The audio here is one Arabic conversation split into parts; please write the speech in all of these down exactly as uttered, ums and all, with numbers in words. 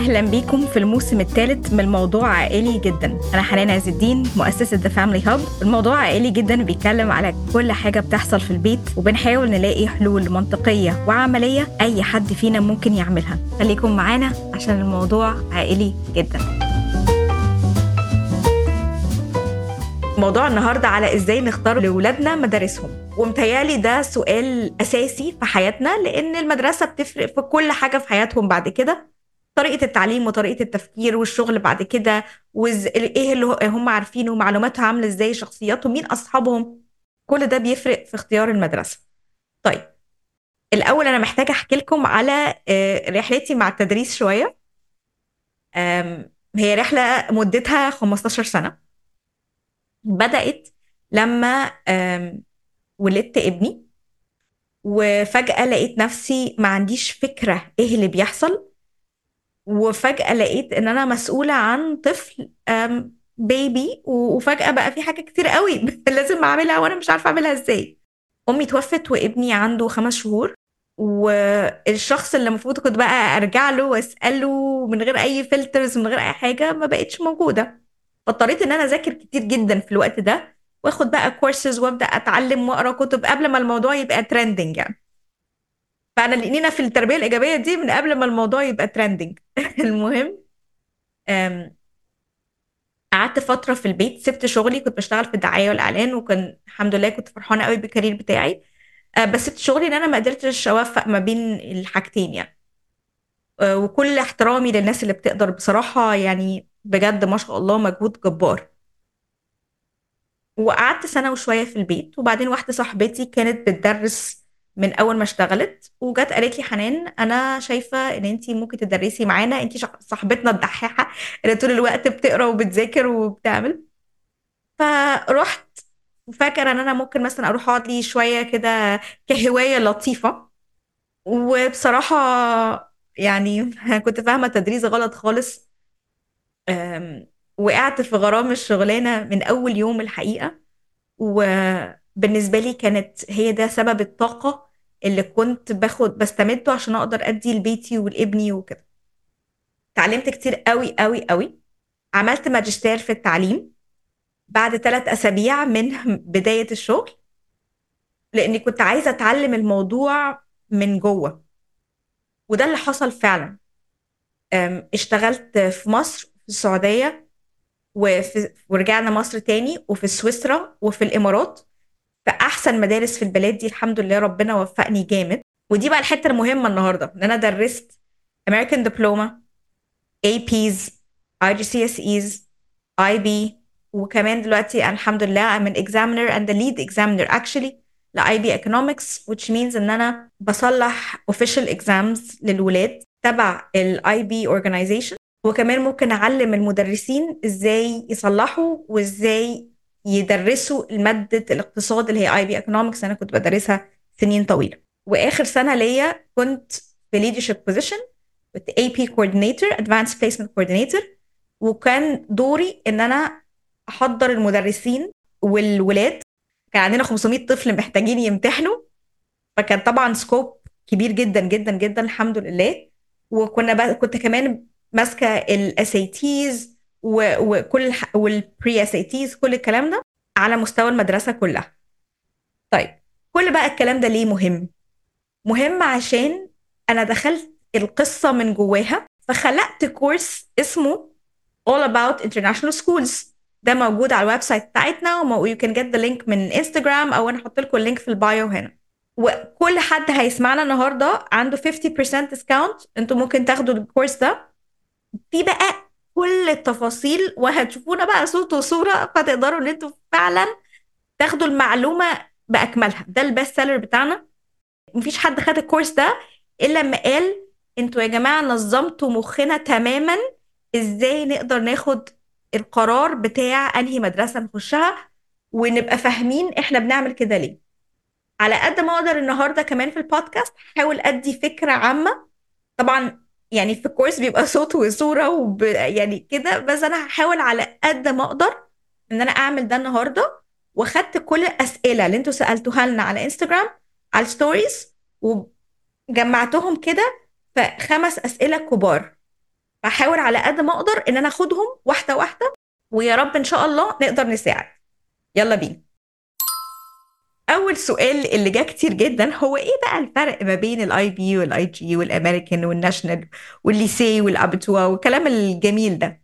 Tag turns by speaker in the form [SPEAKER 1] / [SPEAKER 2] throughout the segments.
[SPEAKER 1] أهلا بيكم في الموسم الثالث من الموضوع عائلي جدا. أنا حنان عز الدين، مؤسسة The Family Hub. الموضوع عائلي جدا بيتكلم على كل حاجة بتحصل في البيت، وبنحاول نلاقي حلول منطقية وعملية أي حد فينا ممكن يعملها. خليكم معانا عشان الموضوع عائلي جدا. موضوع النهاردة على إزاي نختار لأولادنا مدارسهم، ومتهيالي ده سؤال أساسي في حياتنا، لأن المدرسة بتفرق في كل حاجة في حياتهم بعد كده. طريقة التعليم وطريقة التفكير والشغل بعد كده، وإيه اللي هم عارفينه، معلوماتها عاملة إزاي، شخصياتهم، مين أصحابهم، كل ده بيفرق في اختيار المدرسة. طيب، الأول أنا محتاجة أحكي لكم على رحلتي مع التدريس شوية. هي رحلة مدتها خمستاشر سنة. بدأت لما ولدت ابني، وفجأة لقيت نفسي ما عنديش فكرة إيه اللي بيحصل، وفجأة لقيت إن أنا مسؤولة عن طفل بيبي، وفجأة بقى في حاجة كتير قوي لازم أعملها وأنا مش عارفة أعملها إزاي. أمي توفت وابني عنده خمس شهور، والشخص اللي المفروض كنت بقى أرجع له وأسأله من غير أي فلترز، من غير أي حاجة، ما بقتش موجودة. فاضطريت إن أنا أذاكر كتير جدا في الوقت ده، واخد بقى كورسز وابدأ أتعلم وأقرأ كتب قبل ما الموضوع يبقى ترندنج يعني. فأنا لقينا في التربية الإيجابية دي من قبل ما الموضوع يبقى ترندنج. المهم، قعدت فترة في البيت، سبت شغلي، كنت بشتغل في الدعاية والإعلان، وكان الحمد لله كنت فرحانة قوي بالكارير بتاعي. بس سبت شغلي إن أنا ما قدرتش أوفق ما بين الحاجتين يعني. وكل احترامي للناس اللي بتقدر، بصراحة يعني بجد ما شاء الله مجهود جبار. وقعدت سنة وشوية في البيت، وبعدين واحدة صاحبتي كانت بتدرس من أول ما اشتغلت، وجت قالت لي: حنان، أنا شايفة إن أنتي ممكن تدرسي معانا، أنتي صاحبتنا الدحاحة اللي طول الوقت بتقرأ وبتذاكر وبتعمل. فرحت، وفاكرة إن أنا ممكن مثلا أروح أقعد لي شوية كده كهواية لطيفة. وبصراحة يعني كنت فاهمة التدريس غلط خالص. وقعت في غرام الشغلانة من أول يوم الحقيقة، وبالنسبة لي كانت هي ده سبب الطاقة اللي كنت باخد بستمده عشان أقدر أدي لبيتي ولابني وكده. تعلمت كتير قوي قوي قوي. عملت ماجستير في التعليم بعد ثلاث أسابيع من بداية الشغل، لأني كنت عايزة أتعلم الموضوع من جوه، وده اللي حصل فعلا. اشتغلت في مصر، في السعودية، وفي ورجعنا مصر تاني، وفي سويسرا، وفي الإمارات، في أحسن مدارس في البلاد دي. الحمد لله ربنا وفقني جامد. ودي بقى الحتة المهمة النهاردة، إن أنا درست American Diploma، إيه بيز، آي جي سي إس إيز، آي بي، وكمان دلوقتي أنا الحمد لله I'm an examiner and the lead examiner actually ل آي بي Economics، which means إن أنا بصلح official exams للولاد تبع ال آي بي organization. وكمان ممكن أعلم المدرسين إزاي يصلحوا وإزاي يدرسوا مادة الاقتصاد اللي هي آي بي Economics. أنا كنت بدرسها سنين طويلة. وآخر سنة ليا كنت في leadership position with إيه بي coordinator advanced placement coordinator، وكان دوري إن أنا أحضر المدرسين والولاد. كان عندنا خمسمية طفل محتاجين يمتحنوا، فكان طبعا سكوب كبير جدا جدا جدا الحمد لله. وكنا بقى كنت كمان ماسكة ال إس إيه تيز وكل والبري إس إيه تيز، كل الكلام ده على مستوى المدرسة كلها. طيب، كل بقى الكلام ده ليه مهم؟ مهم عشان أنا دخلت القصة من جواها، فخلقت كورس اسمه All About International Schools. ده موجود على الويب سايت بتاعتنا، و you can get the link من انستجرام، أو أنا هحط لكم اللينك في البايو هنا. وكل حد هيسمعنا النهاردة عنده خمسين بالمية discount. انتوا ممكن تاخدوا الكورس ده، في بقى كل التفاصيل، وهتشوفونا بقى صوت وصورة، فتقدروا ان انتوا فعلا تاخدوا المعلومة بأكملها. ده البست سيلر بتاعنا. مفيش حد خد الكورس ده إلا لما قال: انتوا يا جماعة نظمتوا مخنا تماما ازاي نقدر ناخد القرار بتاع انهي مدرسة نخشها، ونبقى فاهمين احنا بنعمل كده ليه. على قد ما اقدر النهارده كمان في البودكاست هحاول ادي فكرة عامة. طبعا يعني في الكورس بيبقى صوت وصورة وب... يعني كده، بس انا هحاول على قد ما اقدر ان انا اعمل ده النهارده. واخدت كل الاسئله اللي انتوا سالتوها لنا على انستجرام على الستوريز، وجمعتهم كده في خمس اسئله كبار. بحاول على قد ما اقدر ان انا اخدهم واحده واحده، ويا رب ان شاء الله نقدر نساعد. يلا بينا. اول سؤال اللي جه كتير جدا هو ايه بقى الفرق ما بين الاي بي والاي جي والامريكان والناشونال والليسي والابتوا والكلام الجميل ده؟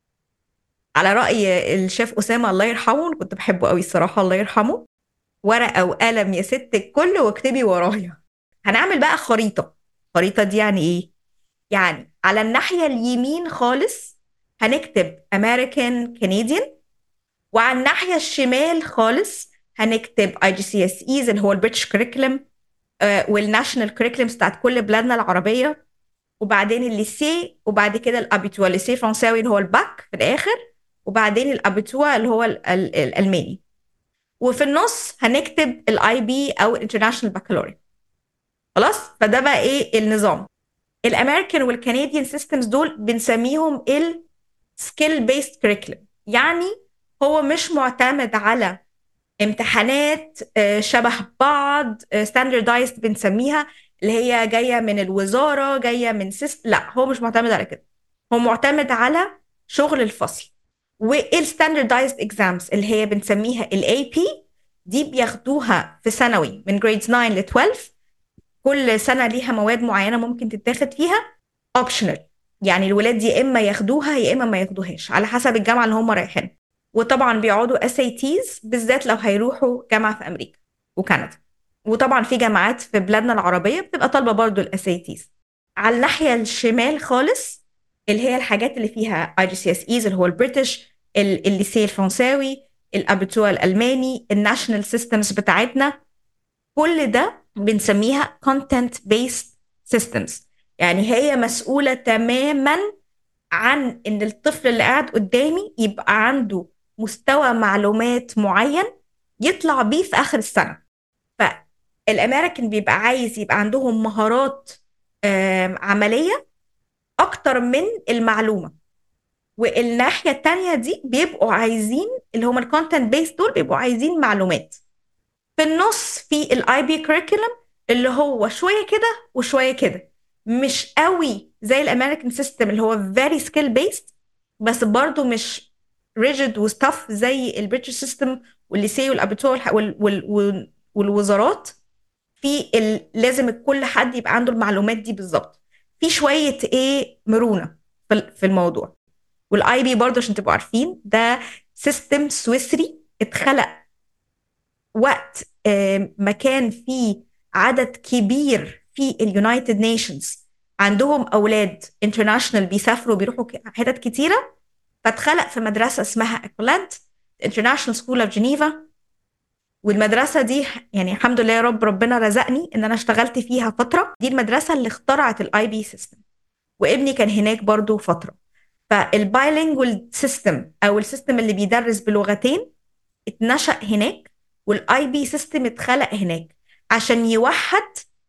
[SPEAKER 1] على راي الشيف اسامه الله يرحمه، أنا كنت بحبه قوي الصراحه الله يرحمه، ورقه وقلم يا ست الكل واكتبي ورايا. هنعمل بقى خريطه. الخريطه دي يعني ايه؟ يعني على الناحيه اليمين خالص هنكتب امريكان كنديان، وعلى الناحيه الشمال خالص هنكتب اي جي سي اس ايز اللي هو البريتش كريكولم، والناشونال كريكولمز بتاعت كل بلادنا العربيه، وبعدين الليسي، وبعد كده الابيتوا الليسي فرنساوي اللي هو الباك في الاخر، وبعدين الابيتوا اللي هو ال ال الالماني، وفي النص هنكتب الاي بي او الانترناشونال بكالوريا. خلاص، فده بقى ايه النظام. الامريكان والكنديان سيستمز دول بنسميهم السكيل بيست كريكولم، يعني هو مش معتمد على امتحانات آه، شبه بعض ستاندردايزد بنسميها، اللي هي جايه من الوزاره جايه من سيست، لا هو مش معتمد على كده. هو معتمد على شغل الفصل. والستاندردايزد اكزامز اللي هي بنسميها الاي بي، دي بياخدوها في ثانوي من جريد تسعة ل اتناشر. كل سنه ليها مواد معينه ممكن تتاخد فيها اوبشنال، يعني الولاد يا اما ياخدوها يا اما ما ياخدوهاش على حسب الجامعه اللي هم رايحين. وطبعا بيقعدوا اس اي تيز بالذات لو هيروحوا جامعه في امريكا وكندا. وطبعا في جامعات في بلادنا العربيه بتبقى طالبه برضو الاس اي تيز. على الناحيه الشمال خالص اللي هي الحاجات اللي فيها اي جي سي اس ايز اللي هو البريتش، الليسي الفرنساوي، الابيتوا الالماني، الناشونال سيستمز بتاعتنا، كل ده بنسميها content based systems. يعني هي مسؤولة تماما عن ان الطفل اللي قاعد قدامي يبقى عنده مستوى معلومات معين يطلع بيه في اخر السنة. فالامريكان بيبقى عايز يبقى عندهم مهارات آم، عملية اكتر من المعلومة، والناحية التانية دي بيبقوا عايزين اللي هم الكونتنت بيس دول بيبقوا عايزين معلومات. في النص في الاي بي كريكولم اللي هو شويه كده وشويه كده، مش قوي زي الامريكان سيستم اللي هو very skill based، بس برضو مش rigid وستاف زي البريتش سيستم والليسي والابيتو وال وال وال والوزارات. في ال... لازم كل حد يبقى عنده المعلومات دي بالظبط. في شويه ايه مرونه في في الموضوع. والاي بي برضو عشان تبقوا عارفين ده سيستم سويسري اتخلق وقت ما كان في عدد كبير في اليونايتد نيشنز عندهم أولاد انترناشونال بيسافروا بيروحوا حتت كتيرة، فاتخلق في مدرسة اسمها اكولانت انترناشونال سكول اوف جنيفا. والمدرسة دي يعني الحمد لله يا رب ربنا رزقني ان انا اشتغلت فيها فترة. دي المدرسة اللي اخترعت الاي بي سيستم، وابني كان هناك برضو فترة. فالبايلينجوال سيستم او السيستم اللي بيدرس بلغتين اتنشأ هناك، والاي بي سيستم اتخلق هناك عشان يوحد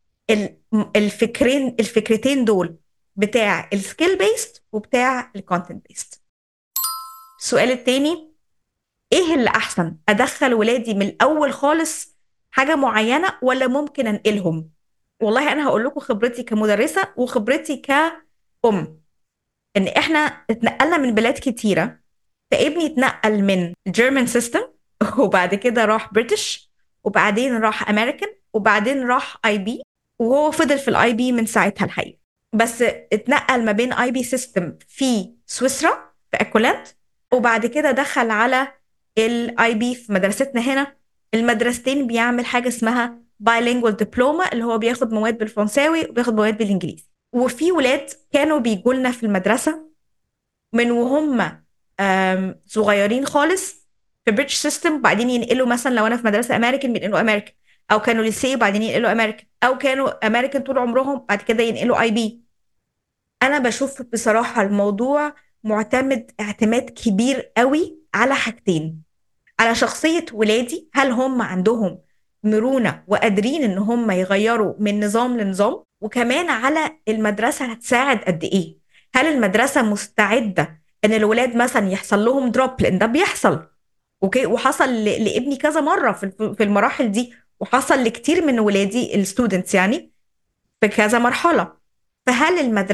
[SPEAKER 1] الفكرين الفكرتين دول بتاع السكيل بيست وبتاع الكونتنت بيست. السؤال التاني، ايه اللي احسن ادخل ولادي من الاول خالص حاجة معينة ولا ممكن انقلهم؟ والله انا هقول لكم خبرتي كمدرسة وخبرتي كأم، ان احنا اتنقلنا من بلاد كتيرة. فابني اتنقل من الجيرمان سيستم وبعد كده راح بريتش، وبعدين راح امريكان، وبعدين راح اي بي، وهو فضل في الاي بي من ساعتها الحقيقه. بس اتنقل ما بين اي بي سيستم في سويسرا في اكولانت، وبعد كده دخل على الاي بي في مدرستنا هنا. المدرستين بيعمل حاجه اسمها بايلينجوال دبلوما اللي هو بياخد مواد بالفرنساوي وبياخد مواد بالانجليزي. وفي ولاد كانوا بيجوا لنا في المدرسه من وهم آم، صغيرين خالص في بريتش سيستم، وبعدين ينقلوا مثلا لو انا في مدرسه امريكان بينقلوا امريكان، او كانوا ليسي وبعدين ينقلوا امريكان، او كانوا امريكان طول عمرهم بعد كده ينقلوا اي بي. انا بشوف بصراحه الموضوع معتمد اعتماد كبير قوي على حاجتين: على شخصيه ولادي، هل هم عندهم مرونه وقادرين ان هم يغيروا من نظام لنظام، وكمان على المدرسه هتساعد قد ايه. هل المدرسه مستعده ان الولاد مثلا يحصل لهم دروب، لان ده بيحصل اوكي، وحصل ل- لابني كذا مره في الف- في المراحل دي، وحصل لكتير من ولادي الستودنتس يعني في كذا مرحله. فهل المدرسه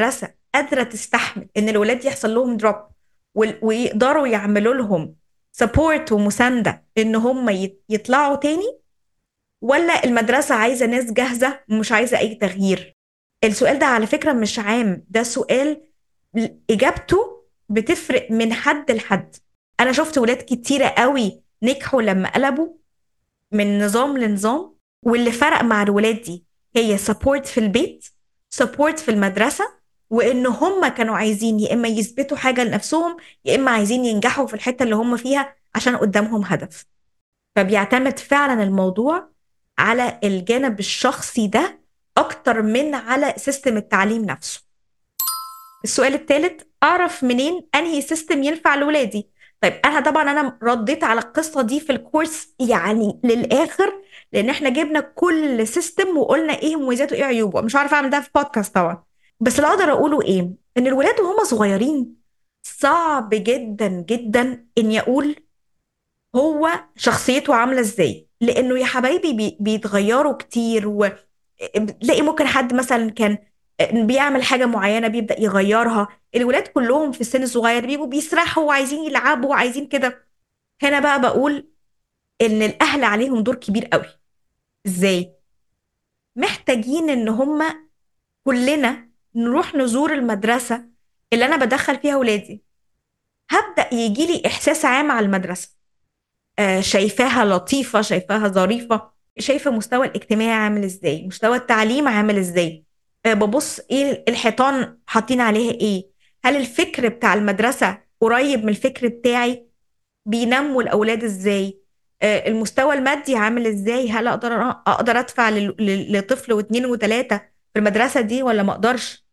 [SPEAKER 1] قادرة تستحمل إن الولاد يحصل لهم دروب ويقدروا يعملوا لهم سبورت ومساندة إن هم يت- يطلعوا تاني، ولا المدرسة عايزة ناس جاهزة ومش عايزة أي تغيير؟ السؤال ده على فكرة مش عام، ده سؤال إجابته بتفرق من حد لحد. أنا شفت ولاد كتيرة قوي نجحوا لما قلبوا من نظام لنظام، واللي فرق مع الولاد دي هي سبورت في البيت، سبورت في المدرسة، وإن هم كانوا عايزين يا إما يثبتوا حاجة لنفسهم يا إما عايزين ينجحوا في الحتة اللي هم فيها عشان قدامهم هدف. فبيعتمد فعلا الموضوع على الجانب الشخصي ده أكتر من على سيستم التعليم نفسه. السؤال الثالث، أعرف منين أنهي سيستم ينفع لولادي؟ طيب أنا طبعا أنا رديت على القصة دي في الكورس يعني للآخر، لأن إحنا جبنا كل سيستم وقلنا إيه مميزاته وإيه عيوبه. مش عارفة أعمل ده في بودكاست طبعا، بس اللي أقدر أقوله إيه، إن الولاد وهم صغيرين صعب جدا جدا إني أقول هو شخصيته عاملة ازاي، لانه يا حبايبي بي- بيتغيروا كتير، وتلاقي ممكن حد مثلا كان بيعمل حاجة معينة بيبدأ يغيرها. الولاد كلهم في السن الصغير بيبقوا بيسرحوا وعايزين يلعبوا وعايزين كده. هنا بقى بقول ان الاهل عليهم دور كبير قوي. ازاي؟ محتاجين ان هما كلنا نروح نزور المدرسة اللي انا بدخل فيها ولادي، هبدأ يجيلي احساس عام على المدرسة. آه، شايفاها لطيفة، شايفاها ظريفة، شايفة مستوى الاجتماعي عامل ازاي، مستوى التعليم عامل ازاي. آه، ببص ايه الحيطان حاطين عليها ايه، هل الفكر بتاع المدرسة قريب من الفكر بتاعي، بينموا الأولاد ازاي، آه، المستوى المادي عامل ازاي، هل اقدر اقدر ادفع لل- لل- لطفل واثنين وثلاثة في المدرسة دي ولا ما اقدرش.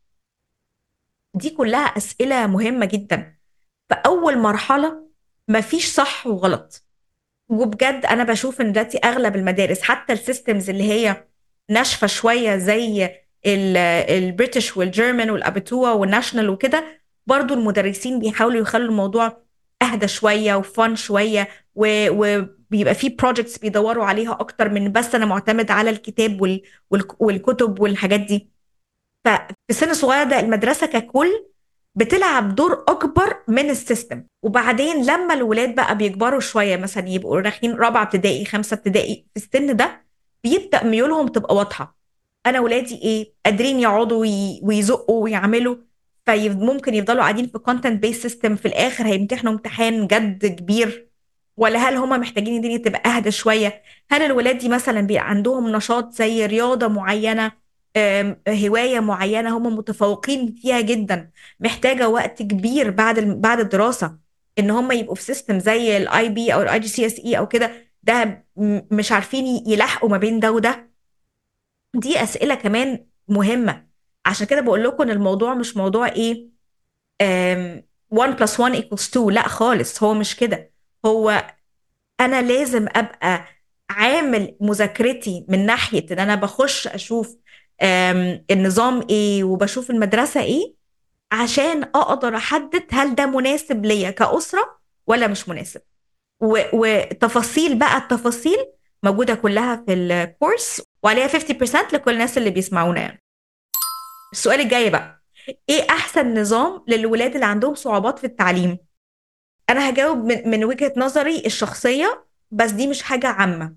[SPEAKER 1] دي كلها أسئلة مهمة جدا. فأول مرحلة مفيش صح وغلط. وبجد انا بشوف ان دلوقتي اغلب المدارس حتى السيستمز اللي هي ناشفه شويه زي البريتش والجيرمان والابيتوا والناشونال وكده، برضو المدرسين بيحاولوا يخلوا الموضوع اهدى شويه وفن شويه، و- وبيبقى فيه بروجكتس بيدوروا عليها اكتر من بس انا معتمد على الكتاب وال- والك- والكتب والحاجات دي. ففي السن الصغير ده المدرسة ككل بتلعب دور أكبر من السيستم. وبعدين لما الولاد بقى بيكبروا شوية، مثلا يبقوا رايحين رابعة ابتدائي خمسة ابتدائي، في السن ده بيبدأ ميولهم تبقى واضحة. أنا ولادي إيه قادرين يقعدوا وي- ويزقوا ويعملوا، فممكن يفضلوا قاعدين في كونتنت بيس سيستم في الآخر هيمتحنوا امتحان جد كبير، ولا هل هما محتاجين الدنيا تبقى أهدى شوية. هل الولاد دي مثلا بيبقى عندهم نشاط زي رياضة معينة، آم، هواية معينة هم متفوقين فيها جدا، محتاجة وقت كبير بعد الم- بعد الدراسة ان هم يبقوا في سيستم زي الاي بي او الاي جي سي اس اي او كده، ده م- مش عارفين ي- يلاحقوا ما بين ده وده. دي أسئلة كمان مهمة. عشان كده بقول لكم ان الموضوع مش موضوع ايه آم، واحد plus واحد equals اتنين، لا خالص، هو مش كده. هو انا لازم ابقى عامل مذاكرتي من ناحية ان انا بخش اشوف آم، النظام ايه وبشوف المدرسة ايه، عشان اقدر احدد هل ده مناسب ليا كأسرة ولا مش مناسب. و- وتفاصيل بقى التفاصيل موجودة كلها في الكورس، وعليها خمسين بالمية لكل الناس اللي بيسمعونا يعني. السؤال الجاي بقى، ايه احسن نظام للولاد اللي عندهم صعوبات في التعليم؟ انا هجاوب من, من وجهة نظري الشخصية، بس دي مش حاجة عامة.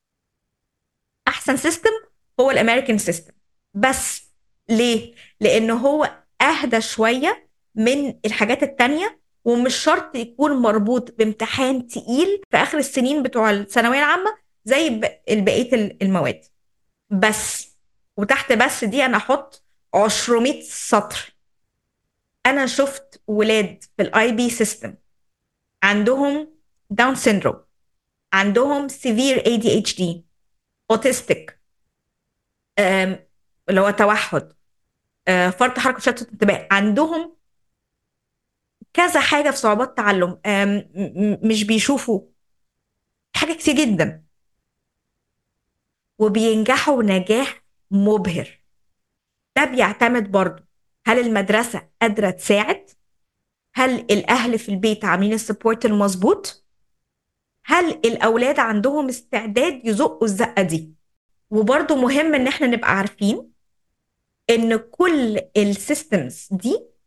[SPEAKER 1] احسن سيستم هو الامريكان سيستم. بس ليه؟ لانه هو اهدى شويه من الحاجات التانية، ومش شرط يكون مربوط بامتحان تقيل في اخر السنين بتوع الثانويه العامه زي ب- بقيه ال- المواد. بس وتحت بس دي انا احط مئتين سطر. انا شفت ولاد في الاي بي سيستم عندهم داون سيندروم، عندهم سيفير اي دي اتش دي، اوتستيك، اللي هو توحد، آه، فرط حركه شتت انتباه، عندهم كذا حاجه في صعوبات تعلم، آم، م- م- مش بيشوفوا حاجه كتير جدا، وبينجحوا نجاح مبهر. ده بيعتمد برضو هل المدرسه قادره تساعد، هل الاهل في البيت عاملين السبورت المظبوط، هل الاولاد عندهم استعداد يزقوا الزقه دي. وبرضو مهم ان احنا نبقى عارفين ان كل السيستمز دي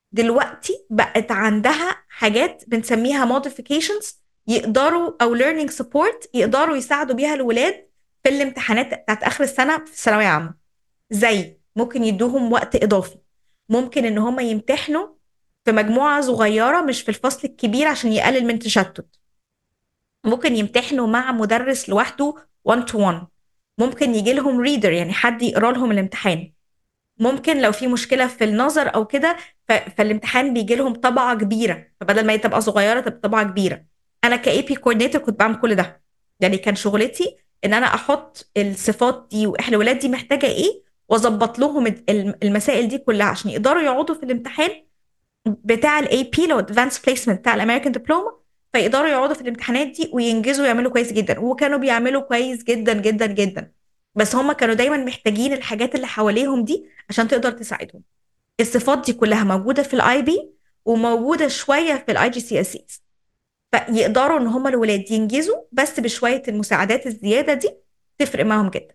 [SPEAKER 1] دلوقتي بقت عندها حاجات بنسميها modifications يقدروا او learning support يقدروا يساعدوا بيها الولاد في الامتحانات بتاعت اخر السنه في الثانويه عامه. زي ممكن يدوهم وقت اضافي، ممكن ان هم يمتحنوا في مجموعه صغيره مش في الفصل الكبير عشان يقلل من تشتت، ممكن يمتحنوا مع مدرس لوحده one to one، ممكن يجي لهم ريدر يعني حد يقرا لهم الامتحان، ممكن لو في مشكله في النظر او كده ف... فالامتحان بيجي لهم طبعه كبيره، فبدل ما هي تبقى صغيره تبقى طبعه كبيره. انا كاي بي كوردينيتور كنت بعمل كل ده، يعني كان شغلتي ان انا احط الصفات دي واحنا الولاد دي محتاجه ايه واظبط لهم الم- المسائل دي كلها عشان يقدروا يقعدوا في الامتحان بتاع الاي بي لو ادفانس بليسمنت بتاع الامريكان دبلوما، فيقدروا يقعدوا في الامتحانات دي وينجزوا ويعملوا كويس جدا، وكانوا بيعملوا كويس جدا جدا جدا. بس هم كانوا دايما محتاجين الحاجات اللي حواليهم دي عشان تقدر تساعدهم. الصفات دي كلها موجوده في الاي بي وموجوده شويه في الاي جي سي اس اس، فيقدروا ان هم الولاد ينجزوا بس بشويه المساعدات الزياده دي تفرق معاهم جدا.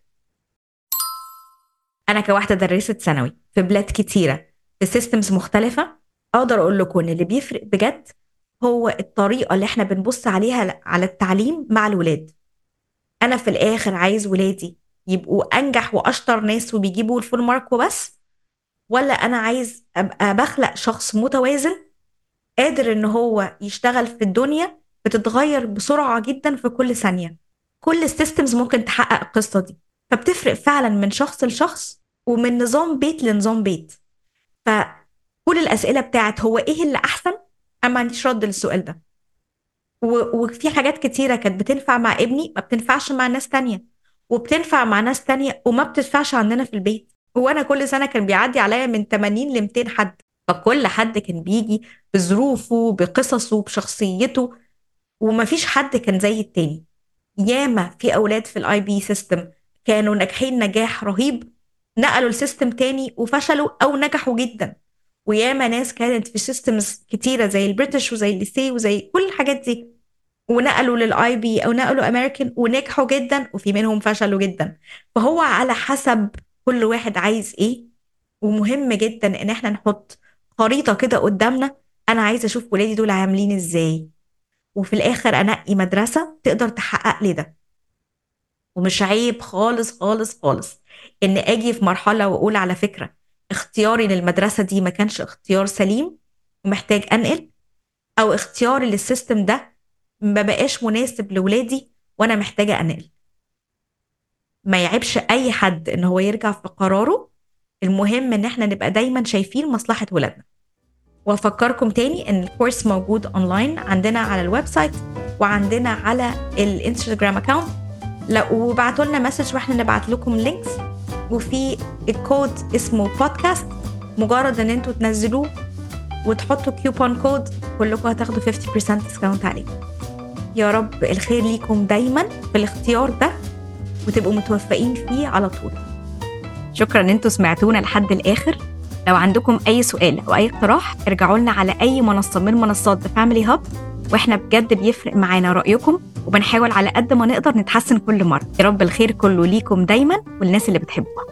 [SPEAKER 1] انا كواحده درست ثانوي في بلاد كتيره في سيستمز مختلفه، اقدر اقول لكم ان اللي بيفرق بجد هو الطريقه اللي احنا بنبص عليها على التعليم مع الولاد. انا في الاخر عايز ولادي يبقوا انجح واشطر ناس وبيجيبوا الفول مارك وبس، ولا انا عايز ابقى بخلق شخص متوازن قادر ان هو يشتغل في الدنيا بتتغير بسرعه جدا في كل ثانيه. كل السيستمز ممكن تحقق القصه دي، فبتفرق فعلا من شخص لشخص ومن نظام بيت لنظام بيت. فكل الأسئلة بتاعت هو إيه اللي أحسن، أنا ما عنديش رد للسؤال ده. و- وفي حاجات كتيرة كانت بتنفع مع ابني ما بتنفعش مع ناس تانية، وبتنفع مع ناس تانية وما بتنفعش عندنا في البيت. وأنا كل سنة كان بيعدي عليا من ثمانين ل مئتين حد، فكل حد كان بيجي بظروفه بقصصه بشخصيته، ومفيش حد كان زي التاني. ياما في أولاد في الاي بي سيستم كانوا ناجحين نجاح رهيب، نقلوا السيستم تاني وفشلوا أو نجحوا جدا. وياما ناس كانت في سيستمز كتيرة زي البريتش وزي الليسي وزي كل الحاجات دي ونقلوا للاي بي أو نقلوا أمريكان ونجحوا جدا، وفي منهم فشلوا جدا. فهو على حسب كل واحد عايز إيه. ومهم جدا إن احنا نحط خريطة كده قدامنا، أنا عايزة أشوف ولادي دول عاملين إزاي، وفي الآخر أنقي مدرسة تقدر تحقق لي ده. ومش عيب خالص خالص خالص ان اجي في مرحله واقول على فكره اختياري للمدرسه دي ما كانش اختيار سليم ومحتاج انقل، او اختياري للسيستم ده ما بقاش مناسب لولادي وانا محتاجه انقل. ما يعيبش اي حد ان هو يرجع في قراره، المهم ان احنا نبقى دايما شايفين مصلحه ولادنا. وافكركم تاني ان الكورس موجود اونلاين عندنا على الويب سايت وعندنا على الانستجرام اكاونت. لا وبعتوا لنا مسج واحنا نبعت لكم لينكس، وفي الكود اسمه بودكاست، مجرد ان انتوا تنزلوه وتحطوا كيوبون كود كلكم هتاخدوا خمسين بالمية ديسكاونت عليه. يا رب الخير ليكم دايما في الاختيار ده وتبقوا متوفقين فيه على طول. شكرا ان انتوا سمعتونا لحد الاخر. لو عندكم اي سؤال او اي اقتراح ارجعوا لنا على اي منصه من منصات The Family Hub، واحنا بجد بيفرق معانا رايكم وبنحاول على قد ما نقدر نتحسن كل مره. يا رب الخير كله ليكم دايما والناس اللي بتحبوها.